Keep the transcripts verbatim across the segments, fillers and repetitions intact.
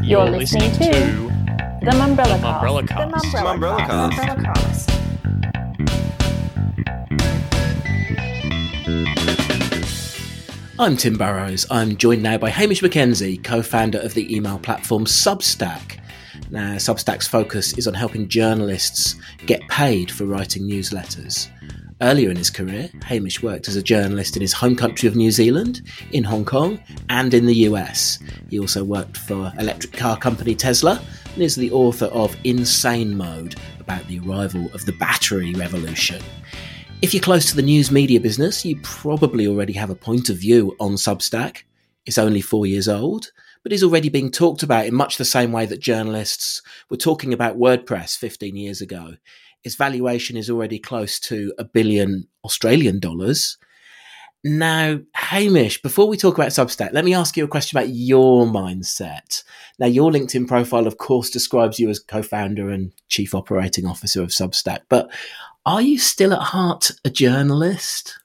You're listening to The Mumbrella The Mumbrella Cast. Cast. The Mumbrella Mumbrella Cast. I'm Tim Burrows. I'm joined now by Hamish McKenzie, co-founder of the email platform Substack. Now, Substack's focus is on helping journalists get paid for writing newsletters. Earlier in his career, Hamish worked as a journalist in his home country of New Zealand, in Hong Kong, and in the U S. He also worked for electric car company Tesla and is the author of Insane Mode, about the arrival of the battery revolution. If you're close to the news media business, you probably already have a point of view on Substack. It's only four years old, but is already being talked about in much the same way that journalists were talking about WordPress fifteen years ago. Its valuation is already close to a billion Australian dollars. Now, Hamish, before we talk about Substack, let me ask you a question about your mindset. Now, your LinkedIn profile, of course, describes you as co-founder and chief operating officer of Substack, but are you still at heart a journalist?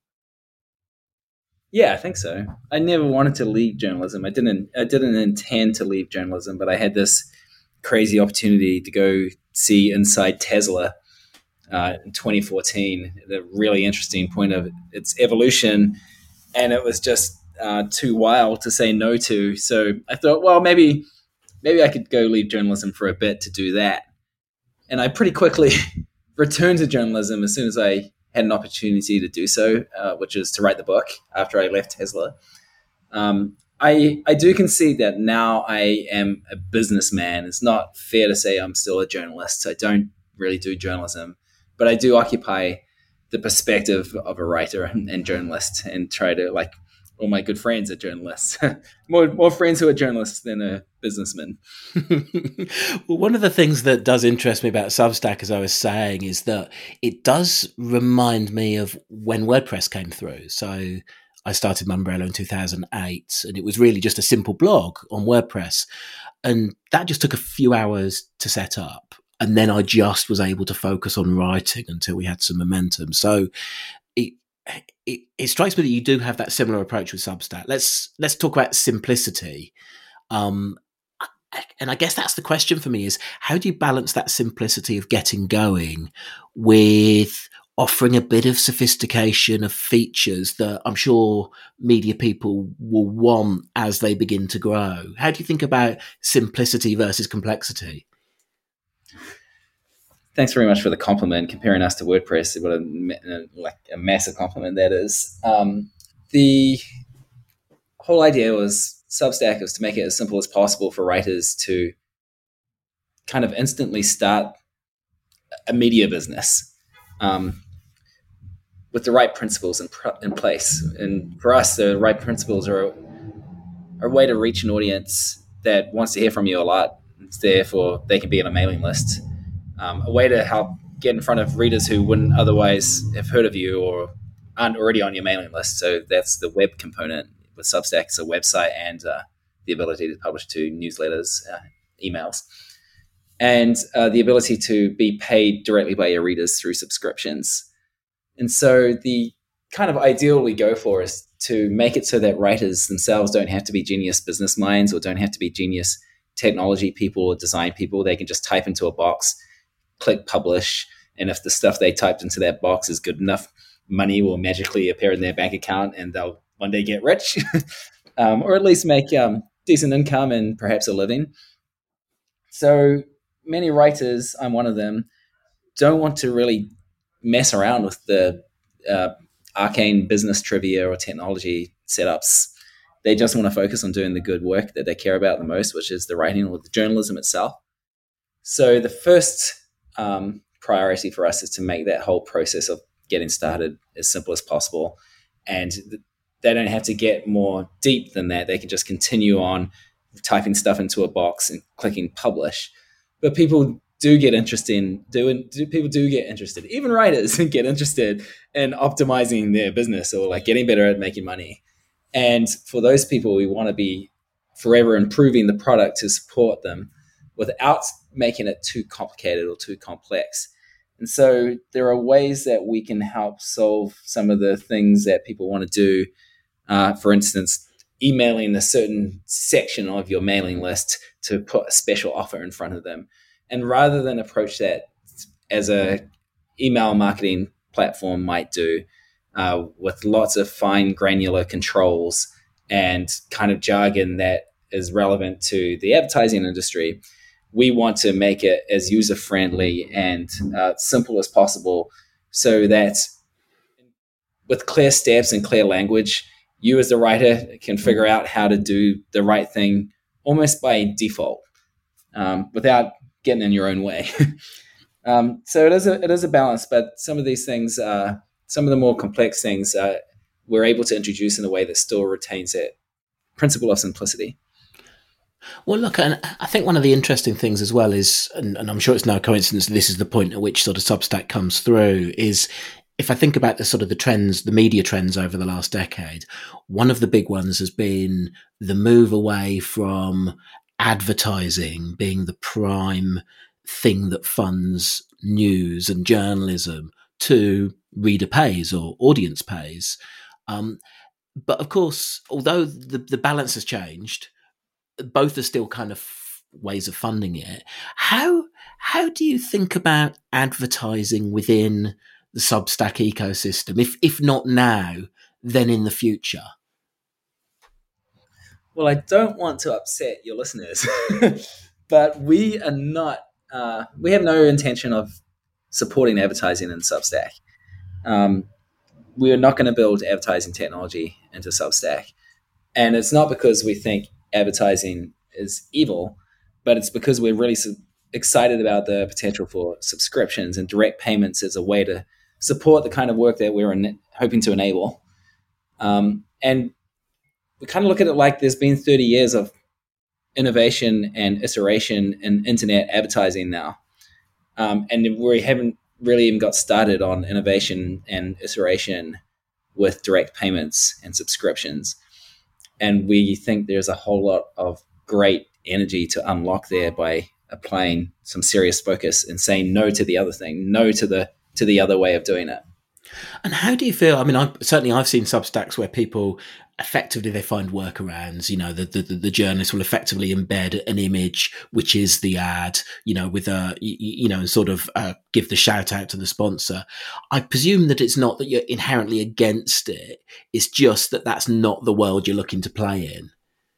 Yeah, I think so. I never wanted to leave journalism. I didn't. I didn't intend to leave journalism, but I had this crazy opportunity to go see inside Tesla uh, in twenty fourteen. The really interesting point of its evolution, and it was just uh, too wild to say no to. So I thought, well, maybe maybe I could go leave journalism for a bit to do that. And I pretty quickly returned to journalism as soon as I had an opportunity to do so, uh, which is to write the book after I left Tesla. Um, I I do concede that now I am a businessman. It's not fair to say I'm still a journalist. I don't really do journalism, but I do occupy the perspective of a writer and, and journalist, and try to, like all my good friends are journalists, more more friends who are journalists than a businessman. Well, one of the things that does interest me about Substack, as I was saying, is that it does remind me of when WordPress came through. So I started Mumbrella in two thousand eight, and it was really just a simple blog on WordPress. And that just took a few hours to set up. And then I just was able to focus on writing until we had some momentum. So it, it, it strikes me that you do have that similar approach with Substack. Let's, let's talk about simplicity. Um, and I guess that's the question for me, is how do you balance that simplicity of getting going with offering a bit of sophistication of features that I'm sure media people will want as they begin to grow? How do you think about simplicity versus complexity? Thanks very much for the compliment. Comparing us to WordPress, what a, like a massive compliment that is. Um, the whole idea was Substack was to make it as simple as possible for writers to kind of instantly start a media business um, with the right principles in, pr- in place. And for us, the right principles are, are a way to reach an audience that wants to hear from you a lot. Therefore, they can be on a mailing list. Um, a way to help get in front of readers who wouldn't otherwise have heard of you or aren't already on your mailing list. So that's the web component. With Substack, it's a website and uh, the ability to publish to newsletters, uh, emails, and uh, the ability to be paid directly by your readers through subscriptions. And so the kind of ideal we go for is to make it so that writers themselves don't have to be genius business minds or don't have to be genius technology people or design people. They can just type into a box, click publish, and if the stuff they typed into that box is good enough, money will magically appear in their bank account and they'll one day get rich, um, or at least make um, decent income and perhaps a living. So many writers, I'm one of them, don't want to really mess around with the uh, arcane business trivia or technology setups. They just want to focus on doing the good work that they care about the most, which is the writing or the journalism itself. So the first um, priority for us is to make that whole process of getting started as simple as possible. And th- they don't have to get more deep than that. They can just continue on typing stuff into a box and clicking publish. But people do get interested in doing, do, people do get interested, even writers get interested in optimizing their business or like getting better at making money. And for those people, we want to be forever improving the product to support them without making it too complicated or too complex. And so there are ways that we can help solve some of the things that people want to do. Uh, for instance, emailing a certain section of your mailing list to put a special offer in front of them. And rather than approach that as a email marketing platform might do, uh, with lots of fine granular controls and kind of jargon that is relevant to the advertising industry, we want to make it as user-friendly and uh, simple as possible, so that with clear steps and clear language, you as the writer can figure out how to do the right thing almost by default, um, without getting in your own way. um, so it is a it is a balance, but some of these things, uh, some of the more complex things, uh, we're able to introduce in a way that still retains that principle of simplicity. Well, look, and I think one of the interesting things as well is, and, and I'm sure it's no coincidence, this is the point at which sort of Substack comes through, is if I think about the sort of the trends, the media trends over the last decade, one of the big ones has been the move away from advertising being the prime thing that funds news and journalism to reader pays or audience pays. Um, but of course, although the, the balance has changed, both are still kind of ways of funding it. How how do you think about advertising within the Substack ecosystem? If if not now, then in the future? Well, I don't want to upset your listeners, but we are not. Uh, we have no intention of supporting advertising in Substack. Um, we are not going to build advertising technology into Substack, and it's not because we think advertising is evil, but it's because we're really su- excited about the potential for subscriptions and direct payments as a way to support the kind of work that we're in, hoping to enable. Um, and we kind of look at it like there's been thirty years of innovation and iteration in internet advertising now. Um, and we haven't really even got started on innovation and iteration with direct payments and subscriptions. And we think there's a whole lot of great energy to unlock there by applying some serious focus and saying no to the other thing, no to the to the other way of doing it. And how do you feel? I mean, I, certainly I've seen Substacks where people effectively, they find workarounds. You know, the, the, the journalist will effectively embed an image, which is the ad, you know, with a, you, you know, and sort of uh, give the shout out to the sponsor. I presume that it's not that you're inherently against it. It's just that that's not the world you're looking to play in.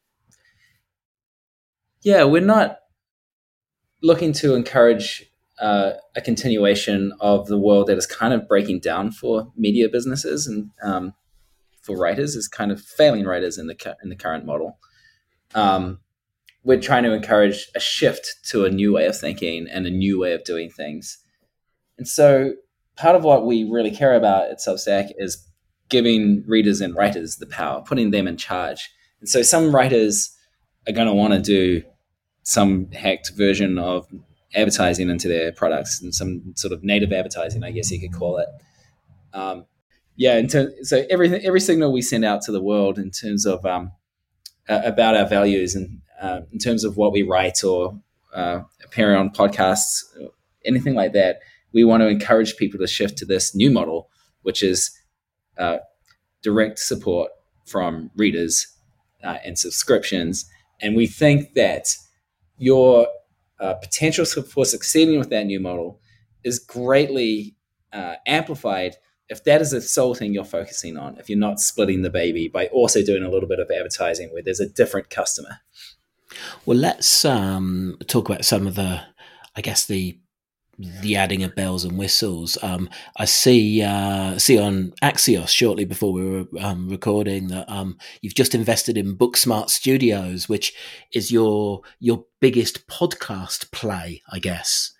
Yeah, we're not looking to encourage uh, a continuation of the world that is kind of breaking down for media businesses and um, for writers, is kind of failing writers in the in the current model. Um, we're trying to encourage a shift to a new way of thinking and a new way of doing things. And so part of what we really care about at Substack is giving readers and writers the power, putting them in charge. And so some writers are going to want to do some hacked version of advertising into their products, and some sort of native advertising, I guess you could call it. Um, yeah, in ter- so everything, every signal we send out to the world in terms of um, uh, about our values and uh, in terms of what we write or uh, appear on podcasts, anything like that, we want to encourage people to shift to this new model, which is uh, direct support from readers uh, and subscriptions. And we think that your uh, potential for succeeding with that new model is greatly uh, amplified if that is the sole thing you're focusing on, if you're not splitting the baby by also doing a little bit of advertising where there's a different customer. Well, let's um, talk about some of the, I guess, the the adding of bells and whistles. Um, I see uh, see on Axios shortly before we were um, recording that um, you've just invested in Booksmart Studios, which is your your biggest podcast play, I guess.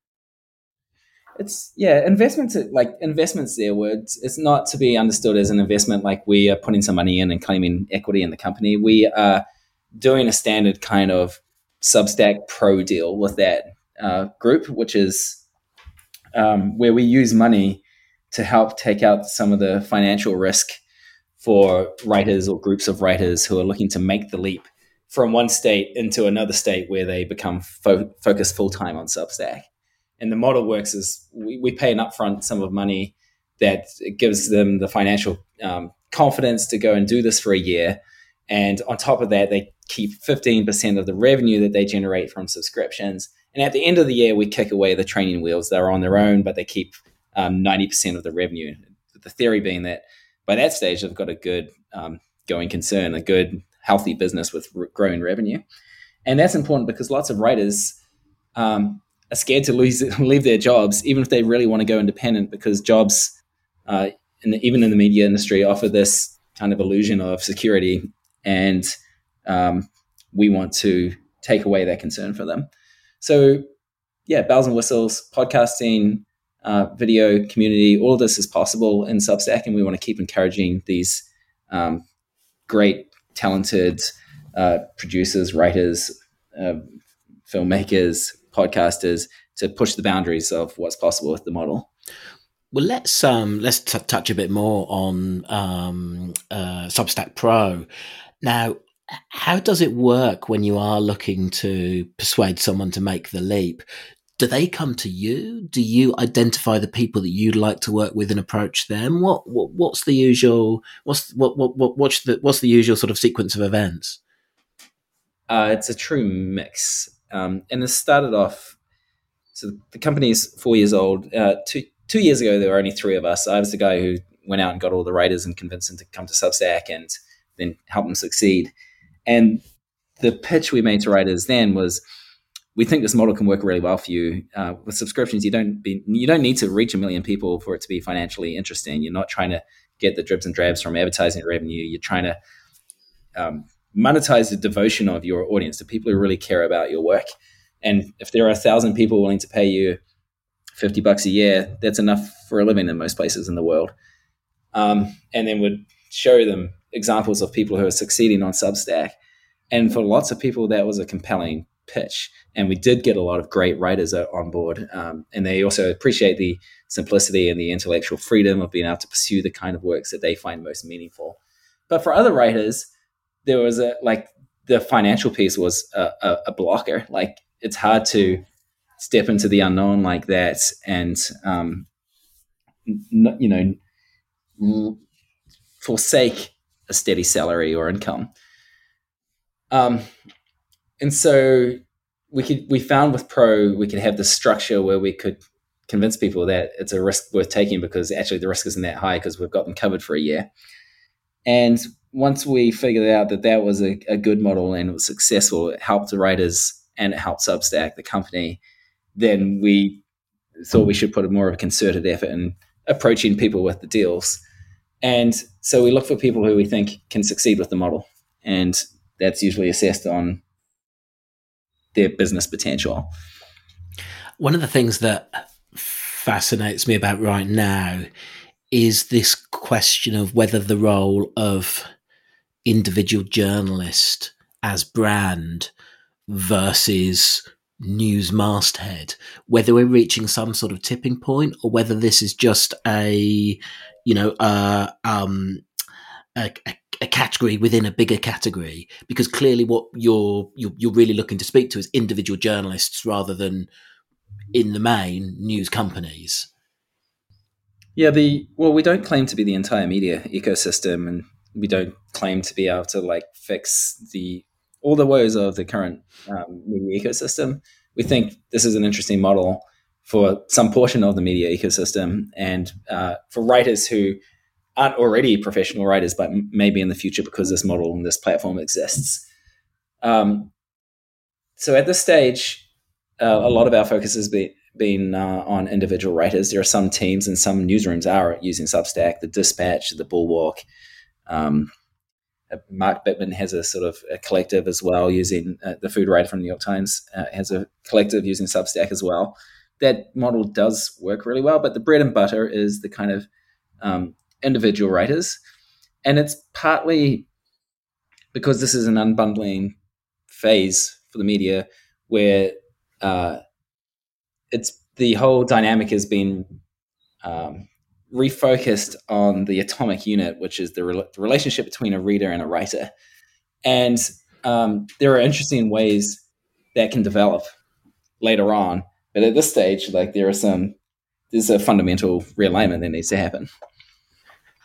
It's yeah, investments like investments. Their words. It's not to be understood as an investment like we are putting some money in and claiming equity in the company. We are doing a standard kind of Substack Pro deal with that uh, group, which is um, where we use money to help take out some of the financial risk for writers or groups of writers who are looking to make the leap from one state into another state where they become fo- focused full time on Substack. And the model works is we, we pay an upfront sum of money that gives them the financial um, confidence to go and do this for a year. And on top of that, they keep fifteen percent of the revenue that they generate from subscriptions. And at the end of the year, we kick away the training wheels. They're on their own, but they keep um, ninety percent of the revenue. The theory being that by that stage, they've got a good um, going concern, a good, healthy business with r- growing revenue. And that's important because lots of writers um, are scared to lose, leave their jobs, even if they really want to go independent, because jobs, uh, in the, even in the media industry, offer this kind of illusion of security. And um, we want to take away that concern for them. So, yeah, bells and whistles, podcasting, uh, video, community, all of this is possible in Substack, and we want to keep encouraging these um, great, talented uh, producers, writers, uh, filmmakers, podcasters to push the boundaries of what's possible with the model. Well, let's um, let's t- touch a bit more on um, uh, Substack Pro. Now, how does it work when you are looking to persuade someone to make the leap? Do they come to you? Do you identify the people that you'd like to work with and approach them? What, what what's the usual what's what what what what's the what's the usual sort of sequence of events? Uh, it's a true mix, um, and it started off. So the company is four years old. Uh, two two years ago, there were only three of us. I was the guy who went out and got all the writers and convinced them to come to Substack and then help them succeed. And the pitch we made to writers then was, we think this model can work really well for you. Uh, with subscriptions, you don't be, you don't need to reach a million people for it to be financially interesting. You're not trying to get the dribs and drabs from advertising revenue. You're trying to um, monetize the devotion of your audience, the people who really care about your work. And if there are a thousand people willing to pay you fifty bucks a year, that's enough for a living in most places in the world. Um, and then would show them examples of people who are succeeding on Substack. And for lots of people, that was a compelling pitch. And we did get a lot of great writers on board. Um, and they also appreciate the simplicity and the intellectual freedom of being able to pursue the kind of works that they find most meaningful. But for other writers, there was a, like the financial piece was a, a, a blocker. Like it's hard to step into the unknown like that and, um, n- you know, r- forsake a steady salary or income. Um, and so we could, we found with Pro, we could have this structure where we could convince people that it's a risk worth taking because actually the risk isn't that high because we've got them covered for a year. And once we figured out that that was a, a good model and it was successful, it helped the writers and it helped Substack, the company, then we thought we should put more of a concerted effort in approaching people with the deals. And so we look for people who we think can succeed with the model. And that's usually assessed on their business potential. One of the things that fascinates me about right now is this question of whether the role of individual journalist as brand versus news masthead, whether we're reaching some sort of tipping point or whether this is just a, you know, uh, um, a, a, a category within a bigger category, because clearly what you're, you're you're really looking to speak to is individual journalists rather than, in the main, news companies. Yeah, the well, we don't claim to be the entire media ecosystem, and we don't claim to be able to like fix the all the woes of the current um, media ecosystem. We think this is an interesting model for some portion of the media ecosystem, and uh, for writers who aren't already professional writers, but maybe in the future because this model and this platform exists. Um, so at this stage, uh, a lot of our focus has been, been uh, on individual writers. There are some teams and some newsrooms are using Substack, the Dispatch, the Bulwark. Um, Mark Bittman has a sort of a collective as well using uh, the food writer from the New York Times uh, has a collective using Substack as well. That model does work really well, but the bread and butter is the kind of um, individual writers. And it's partly because this is an unbundling phase for the media where uh, it's the whole dynamic has been um, refocused on the atomic unit, which is the, re- the relationship between a reader and a writer. And um, there are interesting ways that can develop later on. But at this stage, like there are some, there's a fundamental realignment that needs to happen.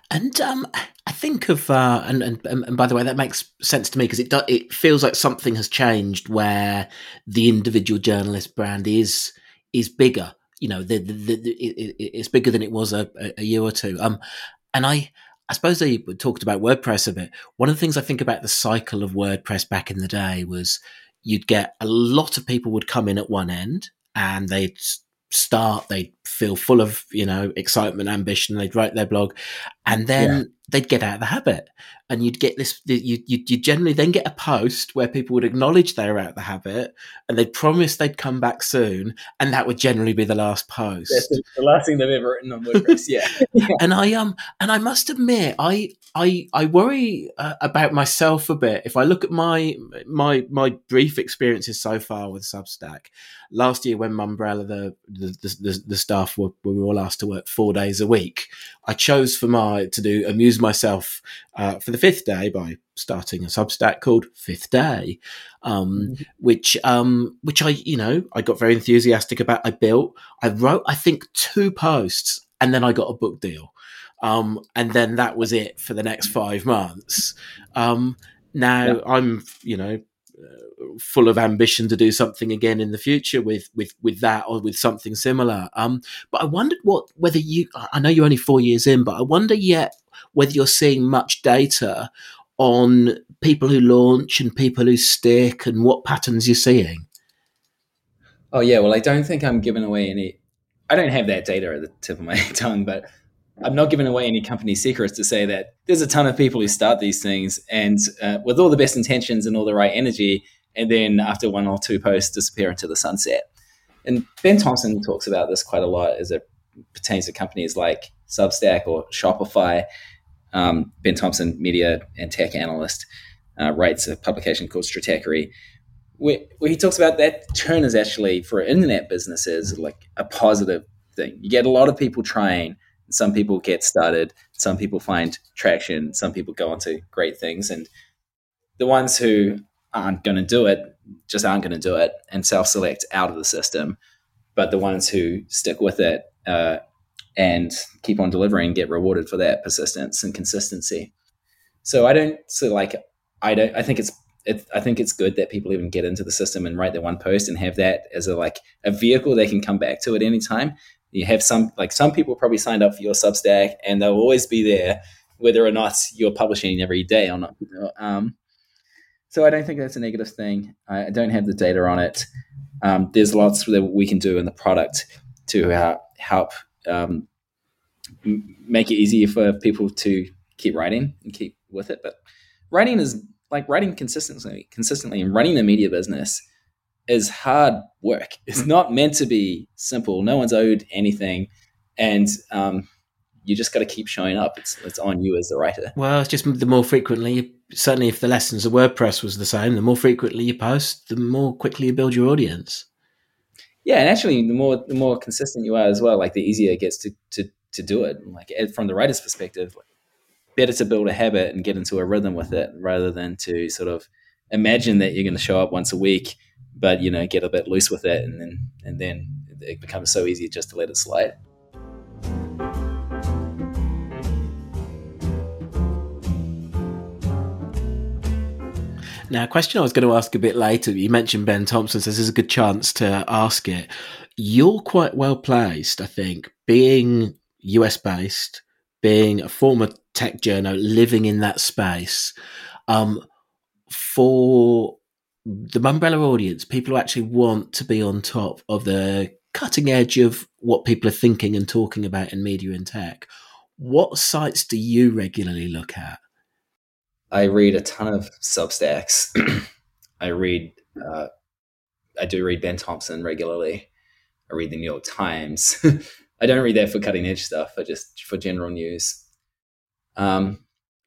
And um, I think of uh, and, and and by the way, that makes sense to me because it do, it feels like something has changed where the individual journalist brand is is bigger. You know, the, the, the, it, it's bigger than it was a, a year or two. Um, and I I suppose they talked about WordPress a bit. One of the things I think about the cycle of WordPress back in the day was you'd get a lot of people would come in at one end and they'd start, they'd feel full of, you know, excitement, ambition, they'd write their blog, and then yeah. they'd get out of the habit. And you'd get this, you you you generally then get a post where people would acknowledge they were out of the habit and they'd promise they'd come back soon, and that would generally be the last post. That's the, the last thing they've ever written on WordPress, yeah. yeah. And I um and I must admit, I I I worry uh, about myself a bit. If I look at my my my brief experiences so far with Substack, last year when Mumbrella, the the the, the staff were, we were all asked to work four days a week, I chose for my to do amuse myself uh, for the fifth day by starting a Substack called Fifth Day, um, mm-hmm. which um, which I you know I got very enthusiastic about. I built, I wrote, I think two posts, and then I got a book deal, um, and then that was it for the next five months. Um, now yeah. I'm you know. Uh, full of ambition to do something again in the future with with with that or with something similar. Um, but I wondered what whether you. I know you're only four years in, but I wonder yet whether you're seeing much data on people who launch and people who stick and what patterns you're seeing. Oh yeah, well I don't think I'm giving away any. I don't have that data at the tip of my tongue, but I'm not giving away any company secrets to say that there's a ton of people who start these things and uh, with all the best intentions and all the right energy, and then after one or two posts disappear into the sunset. And Ben Thompson talks about this quite a lot as it pertains to companies like Substack or Shopify. Um, Ben Thompson, media and tech analyst, uh, writes a publication called Stratechery, where, where he talks about that turn is actually for internet businesses like a positive thing. You get a lot of people trying. Some people get started, some people find traction, some people go on to great things. And the ones who aren't going to do it just aren't going to do it and self-select out of the system. But the ones who stick with it uh, and keep on delivering get rewarded for that persistence and consistency. So I don't so like I don't I think it's it, I think it's good that people even get into the system and write their one post and have that as a like a vehicle they can come back to at any time. You have some, like some people probably signed up for your Substack and they'll always be there, whether or not you're publishing every day or not. Um, so I don't think that's a negative thing. I don't have the data on it. Um, there's lots that we can do in the product to uh, help um, m- make it easier for people to keep writing and keep with it. But writing is like writing consistently, consistently and running a media business is hard work. It's not meant to be simple. No one's owed anything. And um, you just got to keep showing up. It's it's on you as the writer. Well, it's just the more frequently, you, certainly if the lessons of WordPress was the same, the more frequently you post, the more quickly you build your audience. Yeah, and actually the more the more consistent you are as well, like the easier it gets to to, to do it. Like from the writer's perspective, like, better to build a habit and get into a rhythm with it rather than to sort of imagine that you're going to show up once a week, but you know, get a bit loose with it, and then and then it becomes so easy just to let it slide. Now, a question I was going to ask a bit later, you mentioned Ben Thompson, so this is a good chance to ask it. You're quite well placed, I think, being U S based, being a former tech journo, living in that space, um, for the Mumbrella audience, people who actually want to be on top of the cutting edge of what people are thinking and talking about in media and tech. What sites do you regularly look at? I read a ton of Substacks. I read, uh, I do read Ben Thompson regularly. I read the New York Times. I don't read that for cutting edge stuff, but just for general news. Um,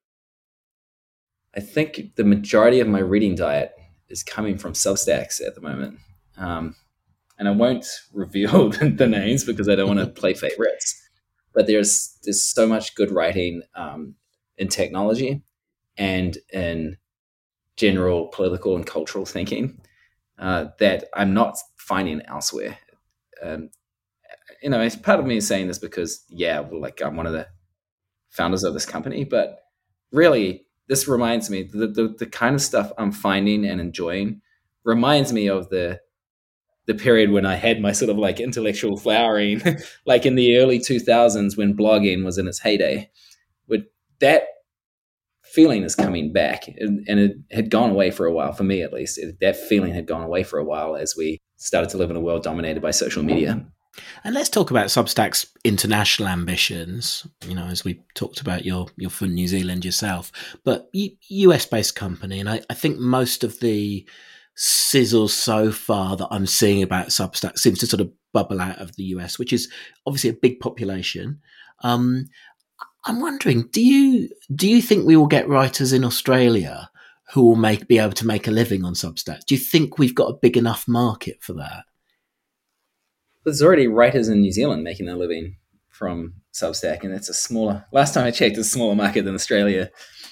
I think the majority of my reading diet is coming from Substacks at the moment. Um, and I won't reveal the names because I don't want to play favorites. But there's there's so much good writing um, in technology and in general political and cultural thinking uh, that I'm not finding elsewhere. Um, you know, it's part of me is saying this because, yeah, well, like I'm one of the founders of this company. But really, this reminds me, the, the, the kind of stuff I'm finding and enjoying reminds me of the the period when I had my sort of like intellectual flowering, like in the early two thousands when blogging was in its heyday. With that feeling is coming back, and, and it had gone away for a while, for me at least. It, that feeling had gone away for a while as we started to live in a world dominated by social media. And let's talk about Substack's international ambitions, you know, as we talked about your, you're from New Zealand yourself, but U S-based company. And I, I think most of the sizzle so far that I'm seeing about Substack seems to sort of bubble out of the U S, which is obviously a big population. Um, I'm wondering, do you do you think we will get writers in Australia who will make be able to make a living on Substack? Do you think we've got a big enough market for that? There's already writers in New Zealand making a living from Substack, and it's a smaller. Last time I checked, it's a smaller market than Australia.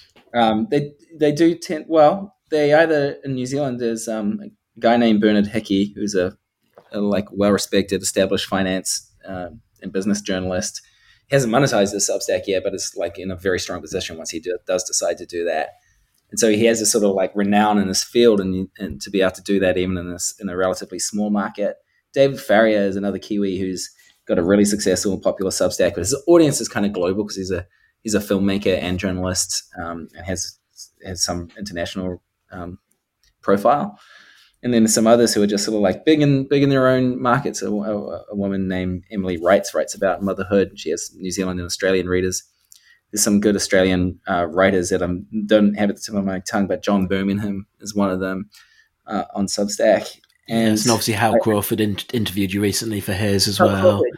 Um, they they do tend well. They either in New Zealand there's um, a guy named Bernard Hickey, who's a, a like well-respected, established finance uh, and business journalist. He hasn't monetized his Substack yet, but it's like in a very strong position once he do, does decide to do that. And so he has a sort of like renown in this field, and, and to be able to do that even in this in a relatively small market. David Farrier is another Kiwi who's got a really successful and popular Substack, but his audience is kind of global because he's a he's a filmmaker and journalist, um, and has has some international um, profile. And then some others who are just sort of like big in big in their own markets. A, a, a woman named Emily Wrights writes about motherhood. She has New Zealand and Australian readers. There's some good Australian uh, writers that I don't have at the tip of my tongue, but John Birmingham is one of them uh, on Substack. And, yes, and obviously Hal I, Crawford in, interviewed you recently for his as Hal well. Crawford,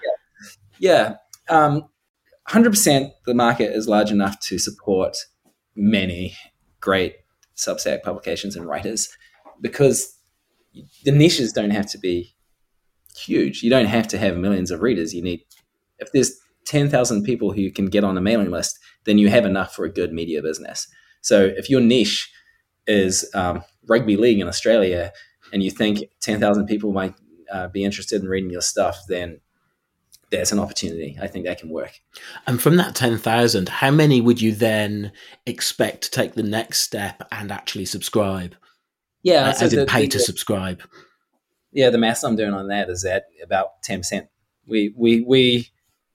yeah, yeah. Um, one hundred percent the market is large enough to support many great Substack publications and writers, because the niches don't have to be huge. You don't have to have millions of readers. You need, if there's ten thousand people who you can get on a mailing list, then you have enough for a good media business. So if your niche is um, rugby league in Australia, and you think ten thousand people might uh, be interested in reading your stuff, then that's an opportunity. I think that can work. And from that ten thousand, how many would you then expect to take the next step and actually subscribe? Yeah, uh, so as in the, pay the, to subscribe. Yeah, the math I'm doing on that is at about ten percent. We, we, we,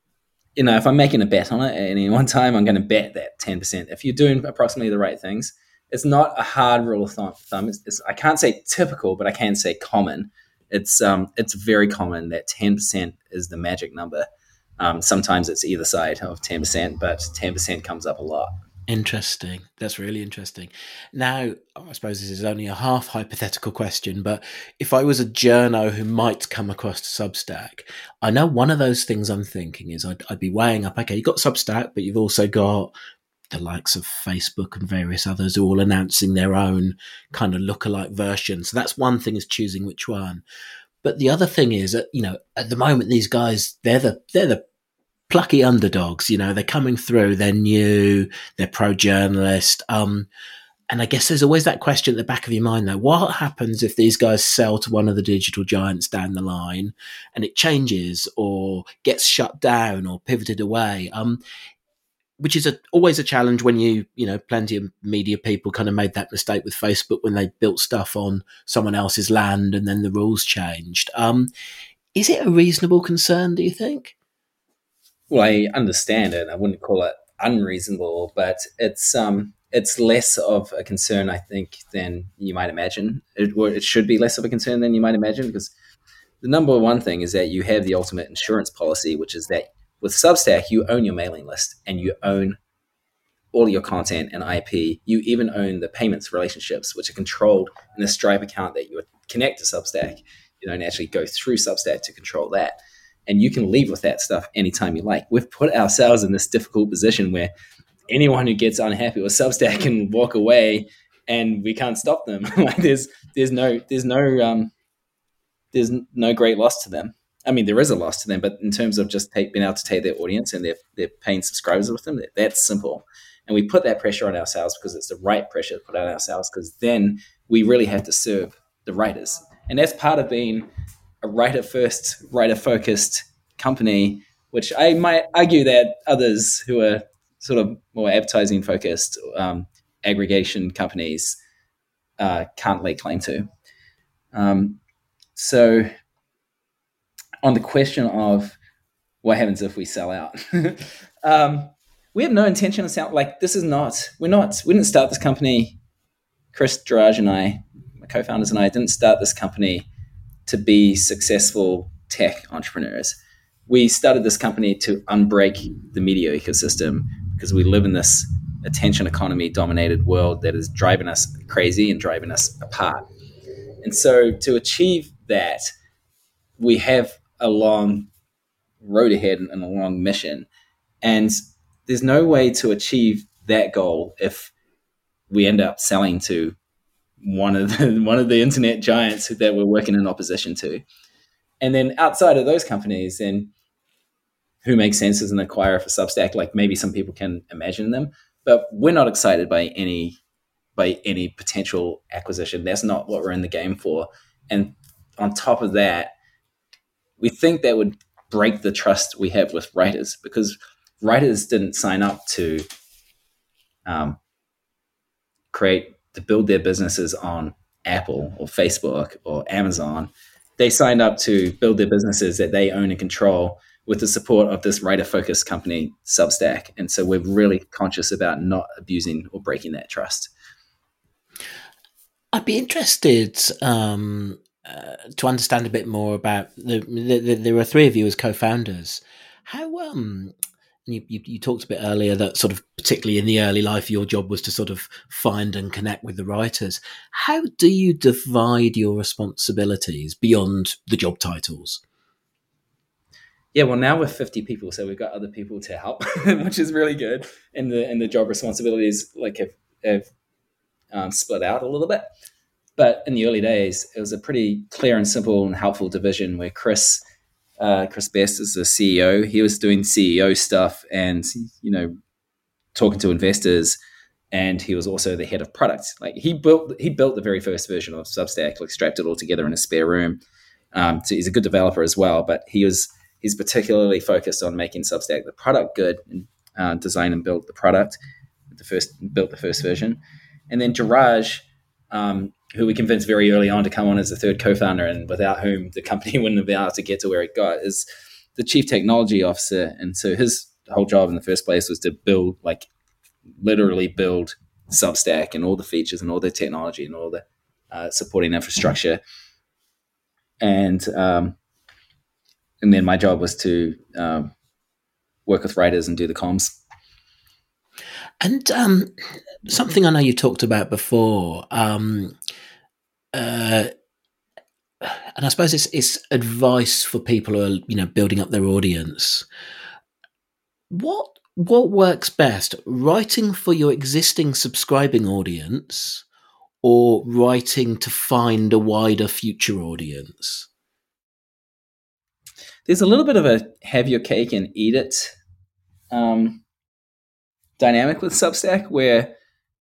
you know, if I'm making a bet on it at any one time, I'm going to bet that ten percent. If you're doing approximately the right things, it's not a hard rule of thumb. It's, it's, I can't say typical, but I can say common. It's um, it's very common that ten percent is the magic number. Um, sometimes it's either side of ten percent, but ten percent comes up a lot. Interesting. That's really interesting. Now, I suppose this is only a half hypothetical question, but if I was a journo who might come across Substack, I know one of those things I'm thinking is I'd, I'd be weighing up, okay, you've got Substack, but you've also got the likes of Facebook and various others who are all announcing their own kind of lookalike version. So that's one thing, is choosing which one. But the other thing is that, you know, at the moment, these guys, they're the, they're the plucky underdogs, you know, they're coming through, they're new, they're pro-journalist. Um, and I guess there's always that question at the back of your mind, though, what happens if these guys sell to one of the digital giants down the line and it changes or gets shut down or pivoted away? Um, which is a, always a challenge when you, you know, plenty of media people kind of made that mistake with Facebook when they built stuff on someone else's land and then the rules changed. Um, is it a reasonable concern, do you think? Well, I understand it. I wouldn't call it unreasonable, but it's um, it's less of a concern, I think, than you might imagine. It, or it should be less of a concern than you might imagine, because the number one thing is that you have the ultimate insurance policy, which is that with Substack, you own your mailing list and you own all your content and I P. You even own the payments relationships, which are controlled in the Stripe account that you connect to Substack. You don't actually go through Substack to control that. And you can leave with that stuff anytime you like. We've put ourselves in this difficult position where anyone who gets unhappy with Substack can walk away, and we can't stop them. Like there's there's no there's no um, there's no great loss to them. I mean, there is a loss to them, but in terms of just take, being able to take their audience and their their paying subscribers with them, that, that's simple. And we put that pressure on ourselves because it's the right pressure to put on ourselves, because then we really have to serve the writers, and that's part of being a writer-first, writer-focused company, which I might argue that others who are sort of more advertising focused um, aggregation companies uh, can't lay claim to. Um, so on the question of what happens if we sell out, um, we have no intention of selling. Like, this is not, we're not, we didn't start this company. Chris Girage and I, my co-founders and I, didn't start this company to be successful tech entrepreneurs. We started this company to unbreak the media ecosystem because we live in this attention economy dominated world that is driving us crazy and driving us apart. And so to achieve that, we have a long road ahead and a long mission. And there's no way to achieve that goal if we end up selling to one of the, one of the internet giants that we're working in opposition to. And then outside of those companies, then who makes sense as an acquirer for Substack? Like, maybe some people can imagine them, but we're not excited by any by any potential acquisition. That's not what we're in the game for. And on top of that, we think that would break the trust we have with writers, because writers didn't sign up to um, create to build their businesses on Apple or Facebook or Amazon. They signed up to build their businesses that they own and control with the support of this writer-focused company, Substack. And so we're really conscious about not abusing or breaking that trust. I'd be interested um, uh, to understand a bit more about the, the, the. There are three of you as co-founders. How um, you, you you talked a bit earlier that sort of particularly in the early life, your job was to sort of find and connect with the writers. How do you divide your responsibilities beyond the job titles? Yeah, well, now we're fifty people, so we've got other people to help, which is really good. And the and the job responsibilities like have, have um, split out a little bit. But in the early days, it was a pretty clear and simple and helpful division where Chris uh, Chris Best is the C E O. He was doing C E O stuff and, you know, talking to investors, and he was also the head of product. Like, he built he built the very first version of Substack, like strapped it all together in a spare room. Um, so he's a good developer as well, but he was he's particularly focused on making Substack the product good, and uh, design and build the product. The first built the first version, and then Girage, um, who we convinced very early on to come on as the third co-founder, and without whom the company wouldn't have been able to get to where it got, is the chief technology officer. And so his whole job in the first place was to build, like literally build Substack and all the features and all the technology and all the uh, supporting infrastructure. And um, and then my job was to um, work with writers and do the comms. And um, something I know you talked about before, um, uh, and I suppose it's, it's advice for people who are, you know, building up their audience. What what works best, writing for your existing subscribing audience or writing to find a wider future audience? There's a little bit of a have your cake and eat it um, dynamic with Substack, where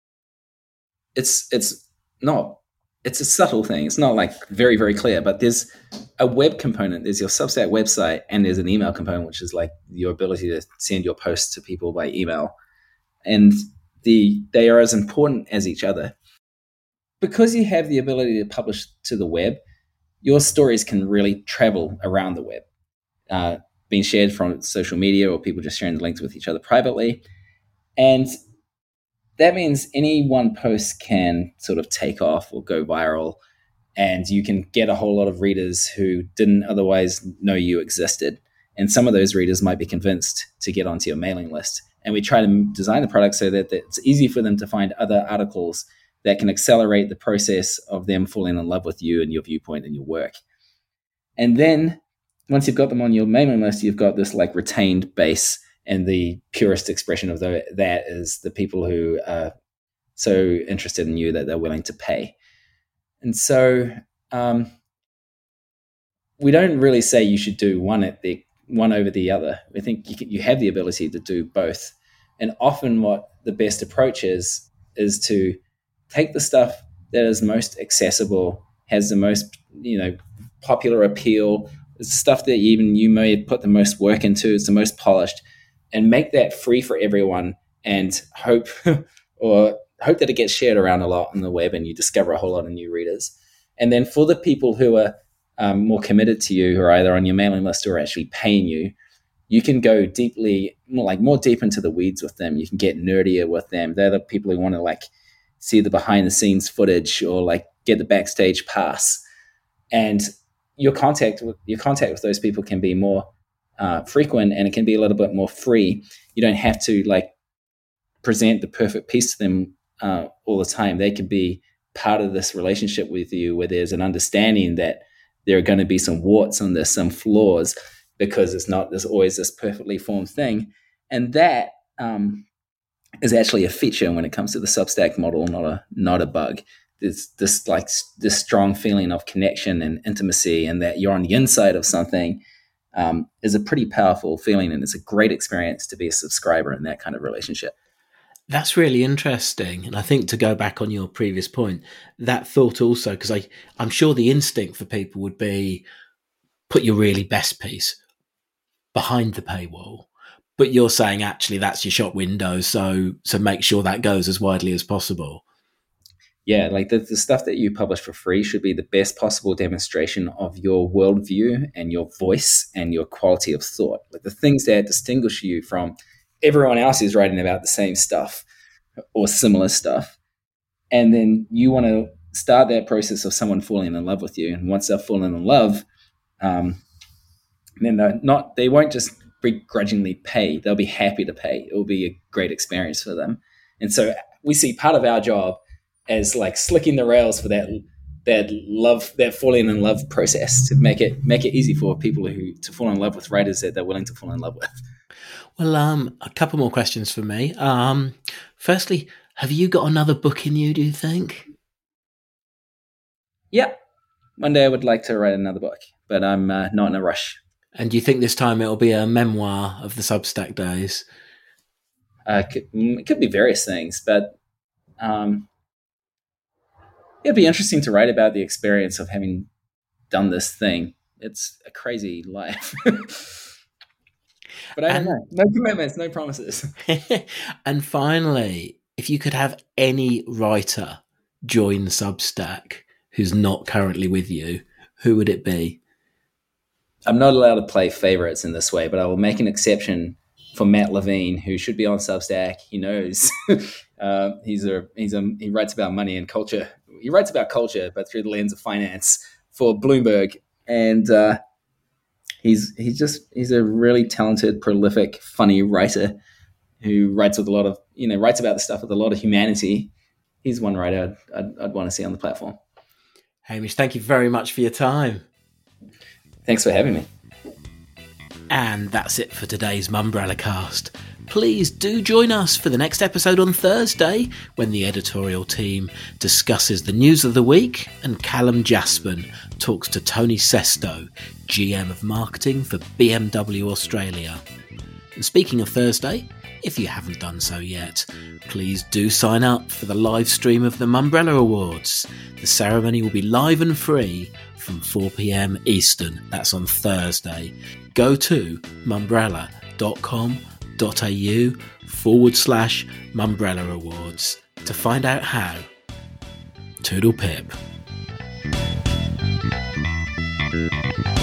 it's it's not it's a subtle thing. It's not like very, very clear, but there's a web component. There's your Substack website, and there's an email component, which is like your ability to send your posts to people by email. And the they are as important as each other. Because you have the ability to publish to the web, your stories can really travel around the web, uh, being shared from social media or people just sharing the links with each other privately. And that means any one post can sort of take off or go viral, and you can get a whole lot of readers who didn't otherwise know you existed. And some of those readers might be convinced to get onto your mailing list. And we try to design the product so that it's easy for them to find other articles that can accelerate the process of them falling in love with you and your viewpoint and your work. And then once you've got them on your mailing list, you've got this like retained base. And the purest expression of the, that is the people who are so interested in you that they're willing to pay. And so um, we don't really say you should do one at the one over the other. We think you, can, you have the ability to do both. And often what the best approach is, is to take the stuff that is most accessible, has the most, you know, popular appeal, it's stuff that even you may put the most work into, it's the most polished, and make that free for everyone and hope or hope that it gets shared around a lot on the web and you discover a whole lot of new readers. And then for the people who are um, more committed to you, who are either on your mailing list or actually paying you, you can go deeply, more like more deep into the weeds with them. You can get nerdier with them. They're the people who want to like see the behind the scenes footage or like get the backstage pass. And your contact with your contact with those people can be more uh, frequent, and it can be a little bit more free. You don't have to like present the perfect piece to them uh, all the time. They can be part of this relationship with you where there's an understanding that there are going to be some warts on this, some flaws, because it's not there's always this perfectly formed thing. And that um, is actually a feature when it comes to the Substack model, not a not a bug. There's this like this strong feeling of connection and intimacy, and that you're on the inside of something um, is a pretty powerful feeling, and it's a great experience to be a subscriber in that kind of relationship. That's really interesting. And I think to go back on your previous point, that thought also, because I I'm sure the instinct for people would be put your really best piece behind the paywall, but you're saying actually that's your shop window, so so make sure that goes as widely as possible. Yeah, like the, the stuff that you publish for free should be the best possible demonstration of your worldview and your voice and your quality of thought. Like the things that distinguish you from everyone else who's writing about the same stuff or similar stuff. And then you want to start that process of someone falling in love with you. And once they're fallen in love, um, then they're not, they won't just begrudgingly pay. They'll be happy to pay. It will be a great experience for them. And so we see part of our job as like slicking the rails for that that love, that falling in love process, to make it make it easy for people who to fall in love with writers that they're willing to fall in love with. Well, um, a couple more questions for me. Um, firstly, have you got another book in you, do you think? Yeah. One day I would like to write another book, but I'm uh, not in a rush. And do you think this time it'll be a memoir of the Substack days? Uh, it, could, it could be various things, but um, it'd be interesting to write about the experience of having done this thing. It's a crazy life. But I don't know. No commitments, no promises. And finally, if you could have any writer join Substack who's not currently with you, who would it be? I'm not allowed to play favorites in this way, but I will make an exception for Matt Levine, who should be on Substack. He knows. uh, he's a he's a he writes about money and culture. He writes about culture, but through the lens of finance for Bloomberg, and uh, he's he's just he's a really talented, prolific, funny writer who writes with a lot of you know writes about the stuff with a lot of humanity. He's one writer I'd, I'd, I'd want to see on the platform. Hamish, thank you very much for your time. Thanks for having me. And that's it for today's Mumbrella Cast. Please do join us for the next episode on Thursday, when the editorial team discusses the news of the week and Callum Jaspin talks to Tony Sesto, G M of marketing for B M W Australia. And speaking of Thursday, if you haven't done so yet, please do sign up for the live stream of the Mumbrella Awards. The ceremony will be live and free from four p.m. Eastern. That's on Thursday. Go to mumbrella.com.au forward slash Mumbrella Awards to find out how. Toodle pip.